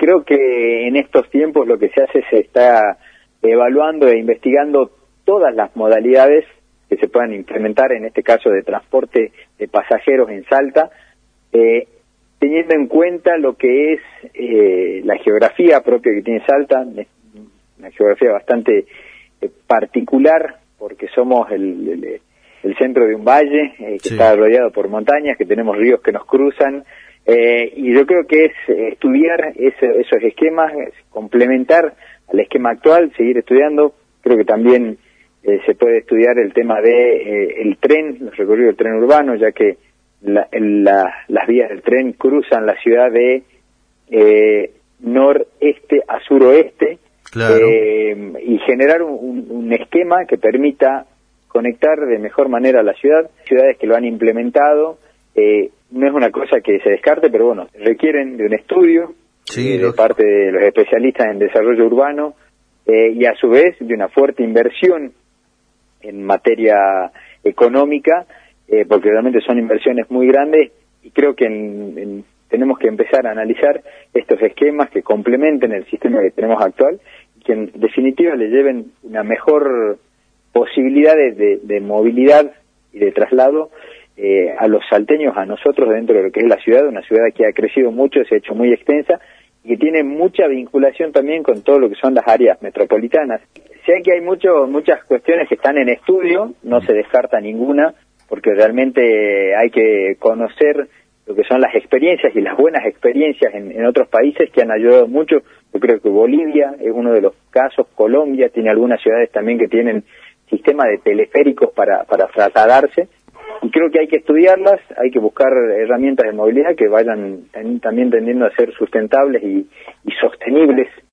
creo que en estos tiempos lo que se hace se está evaluando e investigando todas las modalidades que se puedan implementar, en este caso de transporte de pasajeros en Salta, teniendo en cuenta lo que es la geografía propia que tiene Salta, una geografía bastante particular, porque somos el centro de un valle que está rodeado por montañas, que tenemos ríos que nos cruzan, y yo creo que es estudiar esos esquemas, complementar al esquema actual, seguir estudiando. Creo que también se puede estudiar el tema de el tren, los recorridos del tren urbano, ya que las vías del tren cruzan la ciudad de noreste a suroeste, claro. Y generar un esquema que permita conectar de mejor manera a la ciudad. Ciudades que lo han implementado, no es una cosa que se descarte, pero bueno, requieren de un estudio de parte de los especialistas en desarrollo urbano, y a su vez de una fuerte inversión en materia económica, porque realmente son inversiones muy grandes, y creo que tenemos que empezar a analizar estos esquemas que complementen el sistema que tenemos actual y que en definitiva le lleven una mejor posibilidad de movilidad y de traslado a los salteños, a nosotros dentro de lo que es la ciudad, una ciudad que ha crecido mucho, se ha hecho muy extensa y que tiene mucha vinculación también con todo lo que son las áreas metropolitanas. Sé que hay muchas cuestiones que están en estudio, no se descarta ninguna, porque realmente hay que conocer lo que son las experiencias y las buenas experiencias en otros países que han ayudado mucho. Yo creo que Bolivia es uno de los casos, Colombia tiene algunas ciudades también que tienen sistemas de teleféricos para trasladarse, y creo que hay que estudiarlas, hay que buscar herramientas de movilidad que vayan también tendiendo a ser sustentables y sostenibles